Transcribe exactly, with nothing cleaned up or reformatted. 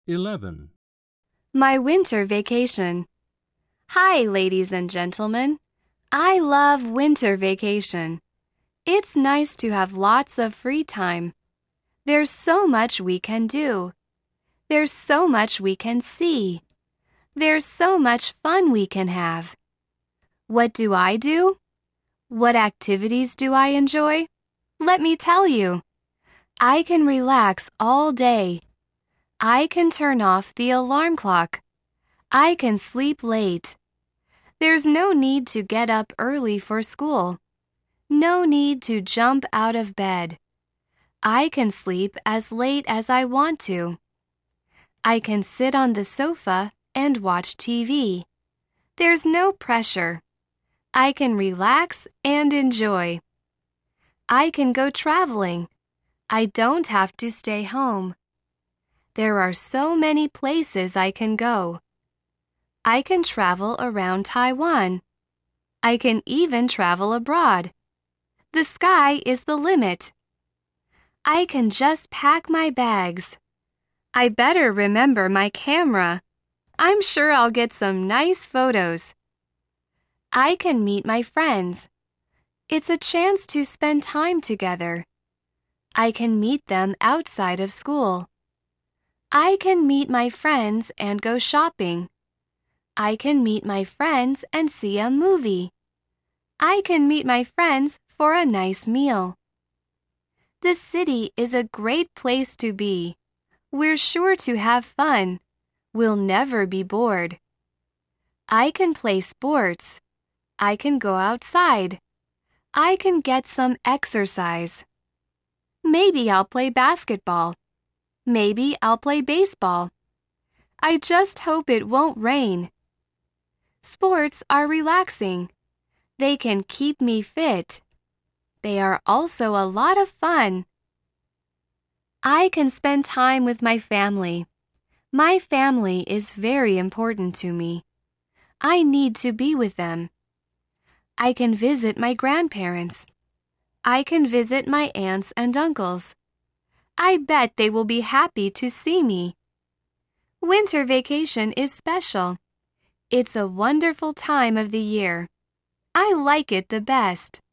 eleven. My winter vacation. Hi, ladies and gentlemen. I love winter vacation. It's nice to have lots of free time. There's so much we can do. There's so much we can see. There's so much fun we can have. What do I do? What activities do I enjoy? Let me tell you. I can relax all day. I can turn off the alarm clock. I can sleep late. There's no need to get up early for school. No need to jump out of bed. I can sleep as late as I want to. I can sit on the sofa and watch T V. There's no pressure. I can relax and enjoy. I can go traveling. I don't have to stay home. There are so many places I can go. I can travel around Taiwan. I can even travel abroad. The sky is the limit. I can just pack my bags. I better remember my camera. I'm sure I'll get some nice photos. I can meet my friends. It's a chance to spend time together. I can meet them outside of school. I can meet my friends and go shopping. I can meet my friends and see a movie. I can meet my friends for a nice meal. The city is a great place to be. We're sure to have fun. We'll never be bored. I can play sports. I can go outside. I can get some exercise. Maybe I'll play basketball. Maybe I'll play baseball. I just hope it won't rain. Sports are relaxing. They can keep me fit. They are also a lot of fun. I can spend time with my family. My family is very important to me. I need to be with them. I can visit my grandparents. I can visit my aunts and uncles. I bet they will be happy to see me. Winter vacation is special. It's a wonderful time of the year. I like it the best.